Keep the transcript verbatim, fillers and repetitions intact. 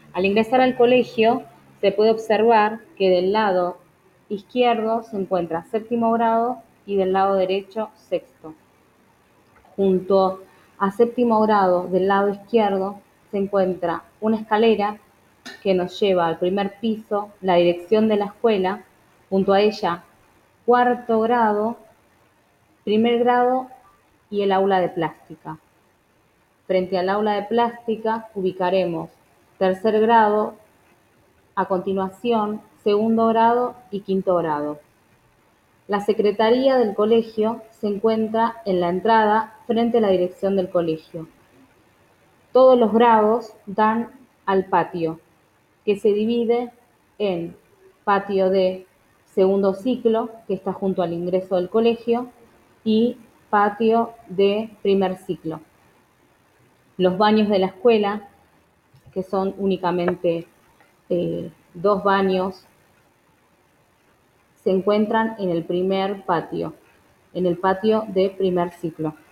Al ingresar al colegio, se puede observar que del lado izquierdo se encuentra séptimo grado y del lado derecho sexto. Junto a séptimo grado del lado izquierdo se encuentra una escalera que nos lleva al primer piso, la dirección de la escuela, junto a ella cuarto grado, primer grado y el aula de plástica. Frente al aula de plástica ubicaremos tercer grado, a continuación segundo grado y quinto grado. La secretaría del colegio se encuentra en la entrada frente a la dirección del colegio. Todos los grados dan al patio, que se divide en patio de segundo ciclo, que está junto al ingreso del colegio, y patio de primer ciclo. Los baños de la escuela, que son únicamente eh, dos baños, se encuentran en el primer patio, en el patio de primer ciclo.